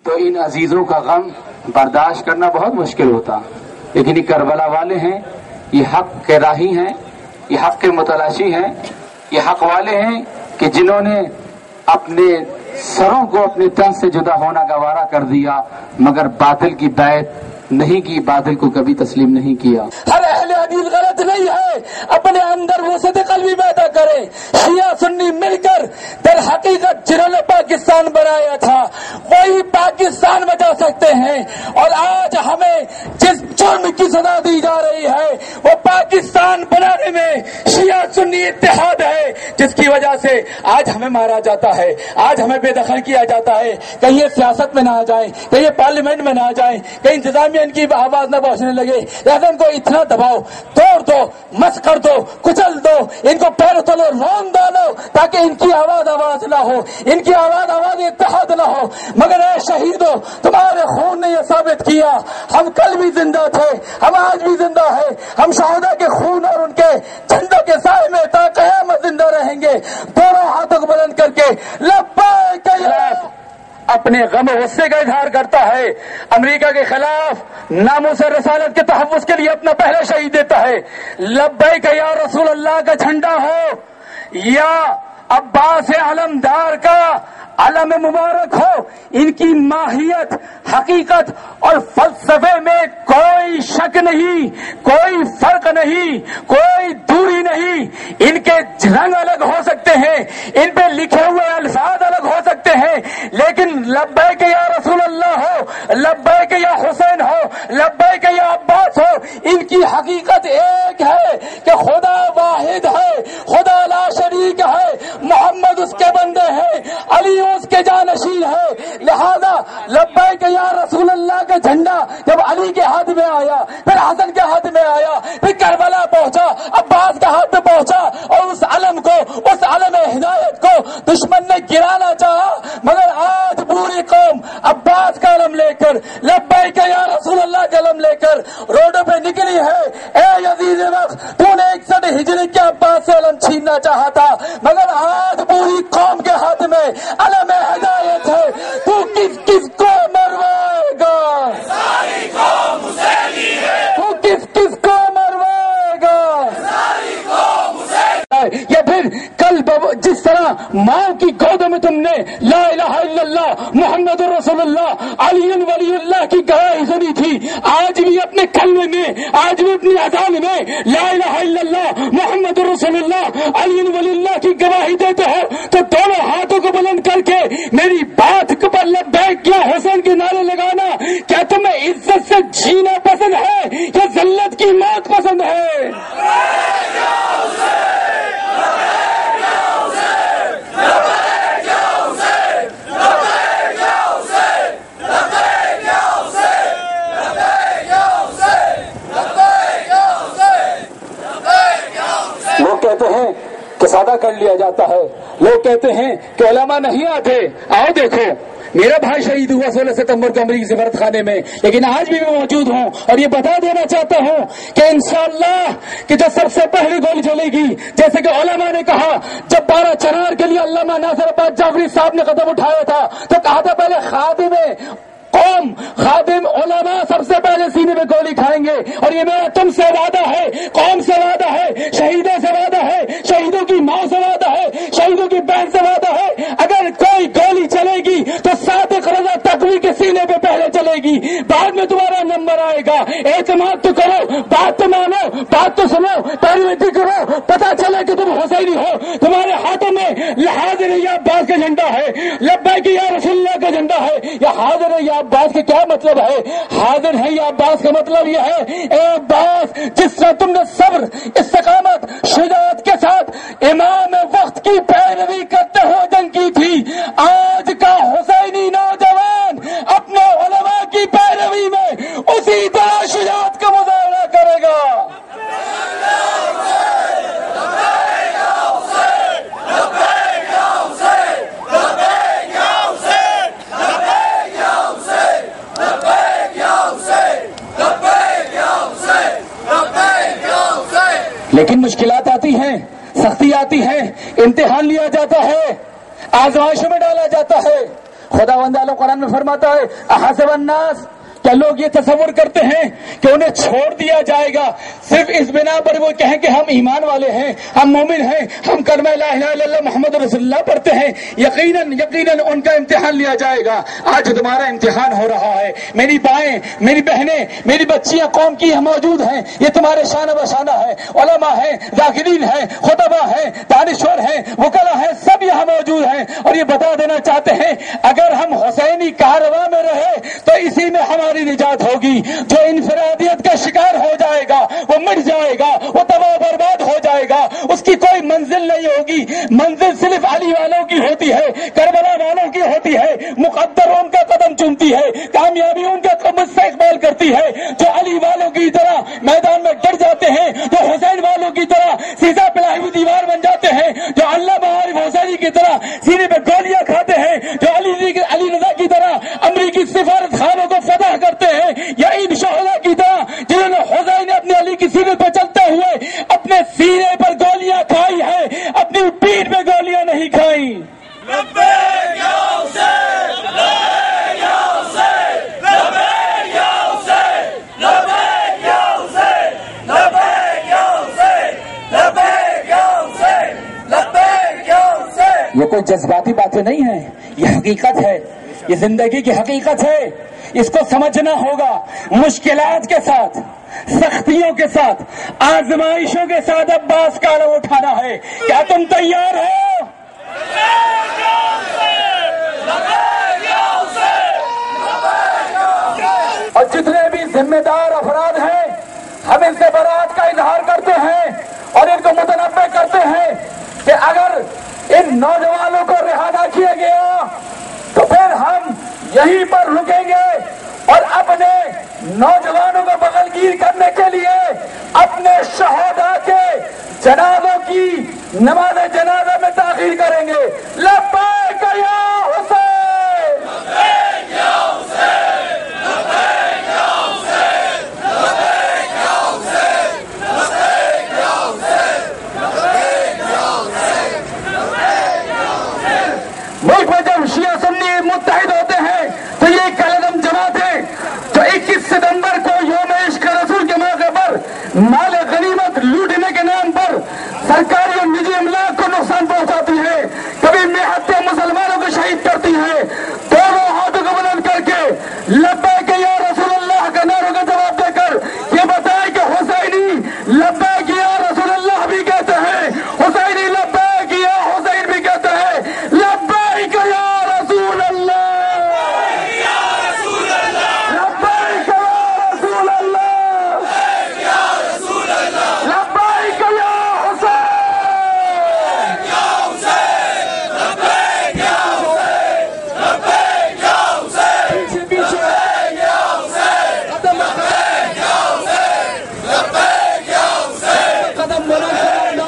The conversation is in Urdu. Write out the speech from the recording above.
تو ان عزیزوں کا غم برداشت کرنا بہت مشکل ہوتا، لیکن یہ کربلا والے ہیں، یہ حق کے راہی ہیں، یہ حق کے متلاشی ہیں، یہ حق والے ہیں کہ جنہوں نے اپنے سروں کو اپنے تن سے جدا ہونا گوارا کر دیا، مگر باطل کی بیعت نہیں کی، باطل کو کبھی تسلیم نہیں کیا۔ ہر اہل حدیث غلط نہیں ہے، اپنے اندر وسعت قلبی پیدا کرے۔ شیعہ سنی مل کر در حقیقت جنہوں نے پاکستان بنایا تھا وہی پاکستان بچا سکتے ہیں، اور آج ہمیں جس جرم کی سزا دی جا رہی ہے وہ پاکستان بنانے میں شیعہ سنی اتحاد ہے، جس کی وجہ سے آج ہمیں مارا جاتا ہے، آج ہمیں بے دخل کیا جاتا ہے۔ کہیں یہ سیاست میں نہ آ جائیں، کہیں یہ پارلیمنٹ میں نہ آ جائیں، کہیں انتظامیہ ان کی آواز نہ پہنچنے لگے، لہذا ان کو اتنا دباؤ، توڑ دو، مس کر دو، کچل دو، ان کو پیر تلو رون ڈالو تاکہ ان کی آواز نہ ہو، ان کی آواز اتحاد نہ ہو۔ مگر اے شہیدوں، تمہارے خون نے یہ ثابت کیا، ہم کل بھی زندہ تھے، ہم آج بھی زندہ ہیں، ہم شہداء کے خون اور ان کے جھنڈوں کے سائے میں تا قیامت زندہ رہیں گے۔ دونوں ہاتھوں کو بلند کر کے لبیک اپنے غم و غصے کا اظہار کرتا ہے، امریکہ کے خلاف ناموس رسالت کے تحفظ کے لیے اپنا پہلا شہید دیتا ہے۔ لبیک یا رسول اللہ کا جھنڈا ہو یا عباس علمدار کا علم مبارک ہو، ان کی ماہیت، حقیقت اور فلسفے میں کوئی شک نہیں، کوئی فرق نہیں، کوئی دوری نہیں۔ ان کے رنگ الگ ہو سکتے ہیں، ان پہ لکھے ہوئے الفاظ الگ ہو سکتے ہیں، لیکن لبیک یا رسول اللہ ہو، لبیک یا حسین ہو، لبیک یا عباس ہو، ان کی حقیقت ایک ہے کہ خدا واحد ہے، خدا لا شریک ہے، محمد اس کے بندے ہیں، علی اس کے جانشین ہے۔ لہذا لبیک یا رسول اللہ کا جھنڈا جب علی کے ہاتھ میں آیا، پھر حسن کے ہاتھ میں آیا، پھر کربلا پہنچا، عباس کے ہاتھ میں پہنچا، اور اس علم کو، اس علم ہدایت کو دشمن نے گرانا چاہا، مگر آج پوری قوم عباس کا علم لے کر، لبیک یا رسول اللہ کا علم لے کر روڈوں پہ نکلی ہے۔ اے عزیز وقت، تو نے 61 ہجری کے عباس سے علم چھیننا چاہا تھا، مگر آج پوری قوم کے ہاتھ میں علم ہدایت ہے۔ تو کس کس کو مروائے گا؟ ساری قوم حسینی ہے۔ تو کس کس کو مروائے گا؟ ساری قوم حسینی ہے۔ یا پھر کل جس طرح ماں کی گود میں تم نے لا الہ الا اللہ محمد رسول اللہ علی ولی اللہ کی گواہی سنی تھی، آج بھی اپنے کلمے میں، آج بھی اپنی اذان میں لا الہ الا اللہ محمد رسول اللہ علی ولی اللہ کی گواہی دیتے ہو، تو دونوں ہاتھوں کو بلند کر کے میری بات پر لبیک یا حسین کے نعرے لگانا۔ کیا تمہیں عزت سے جینا پسند ہے یا ذلت کی موت پسند ہے؟ لوگ کہتے ہیں کہ سادہ کر لیا جاتا ہے، لوگ کہتے ہیں کہ علماء نہیں آتے۔ آؤ دیکھو، میرا بھائی شہید ہوا 16 ستمبر کو امریکی سفارت خانے میں، لیکن آج بھی میں موجود ہوں، اور یہ بتا دینا چاہتا ہوں کہ انشاءاللہ کہ جو سب سے پہلی گولی چلے گی، جیسے کہ علماء نے کہا، جب 12 چنار کے لیے علامہ ناصر عباس جعفری صاحب نے قدم اٹھایا تھا تو کہا تھا پہلے خادم قوم، خادم علماء سب سے پہلے سینے میں گولی کھائیں گے، اور یہ میرا تم سے وعدہ ہے، قوم سے وعدہ ہے، شہیدوں سے وعدہ ہے، شہیدوں کی ماں سے وعدہ ہے، شہیدوں کی بہن سے وعدہ ہے۔ اگر کوئی گولی چلے گی تو صادق رضا تقوی کے سینے پہ پہلے چلے گی، بعد میں تمہارا نمبر آئے گا۔ اعتماد تو کرو، بات تو مانو، بات تو سنو، پیروی کرو، پتا چلے کہ تم حسینی ہو۔ تمہارے ہاتھوں میں حاضر یا عباس کا جھنڈا ہے، لبیک یا رسول اللہ کا جھنڈا ہے، یا حاضر یا عباس کا کیا مطلب ہے؟ حاضر ہے یا عباس کا مطلب یہ ہے، اے عباس، جس طرح تم نے صبر، استقامت، شجاعت کے ساتھ امام وقت کی پیروی کرتے ہوئے جنگ کی تھی، آج کا حسینی نوجوان اپنے علماء کی پیروی میں اسی طرح شجاعت کا مظاہرہ کرے گا۔ لیکن مشکلات آتی ہیں، سختی آتی ہے، امتحان لیا جاتا ہے، آزمائشوں میں ڈالا جاتا ہے۔ खुदावंद आला कुरान में फरमाता है, अहसबन्नास, क्या लोग ये तस्वुर करते हैं कि उन्हें छोड़ दिया जाएगा सिर्फ इस बिना पर वो कहें कि हम ईमान वाले हैं, हम मोमिन हैं, हम कलमा ला इलाहा इल्लल्लाह मुहम्मद रसूलुल्लाह पढ़ते हैं, यकीनन उनका इम्तिहान लिया जाएगा। आज तुम्हारा इम्तिहान हो रहा है। मेरी बाएं, मेरी बहनें, मेरी बच्चियां कौम की मौजूद हैं, ये तुम्हारे शान बशाना है, उलमा है, जाकिरीन है, खुतबा है, दानिश्वर है, वकला है, सब यहाँ मौजूद हैं। और ये बता देना चाहते हैं, अगर हम हुसैनी कारवां में रहे तो इसी में हमारी निजात होगी। जो इनफरादियत का शिकार हो जाएगा वो मिट जाएगा, वो तबाह बर्बाद हो जाएगा, उसकी कोई मंजिल नहीं होगी। मंजिल सिर्फ अली वालों की होती है, करबला वालों की होती है, मुकद्दर उनका कदम चूमती है, कामयाबी उनका मुझसे इकबाल करती है। जो अली वालों की तरह मैदान में डर जाते हैं, जो हुसैन वालों की तरह सीधा पिलाई हुई दीवार बन जाते हैं, जो अल्लामा आरिफ हुसैनी की तरह सीने पे गोलियां खाते हैं, जो अली रजा की तरह अमरीकी सिफारत खानों को फतह करते हैं, या इन शोहदा की तरह जिन्होंने हुसैन अपने अली की सीने पर चलते हुए अपने सीने पर गोलियां खाई है, अपनी पीठ पे गोलियां नहीं खाई। लब्बैक या हुसैन, लब्बैक या हुसैन, लब्बैक या हुसैन, लब्बैक या हुसैन, लब्बैक या हुसैन, लब्बैक या हुसैन, लब्बैक या हुसैन। ये कोई जज्बाती बातें नहीं है, ये हकीकत है, ये जिंदगी की हकीकत है। इसको समझना होगा। मुश्किलात के साथ, सख्तियों के साथ, आजमाइशों के साथ अब्बास का आलम उठाना है। क्या तुम तैयार हो? और जितने भी जिम्मेदार अफराद हैं, हम इनसे बरात का इजहार करते हैं और इनको मुतनब्बे करते हैं कि अगर इन नौजवानों को रिहा न किया गया तो फिर हम यहीं पर रुकेंगे और अपने नौजवानों को बगलगीर करने के लिए अपने शहादा के जनाजों की नमाज जनाजा में ताखीर करेंगे। लब्बैक या हुसैन, लब्बैक या हुसैन, लब्बैक या हुसैन, लब्बैक या हुसैन, लब्बैक या हुसैन, लब्बैक या हुसैन, लब्बैक या हुसैन। मुल्क में जब शिया सुन्नी मुत्तहिद होते हैं तो ये कलदम जमात है जो 21 सितंबर को यौम इश्क रसूल के मौके पर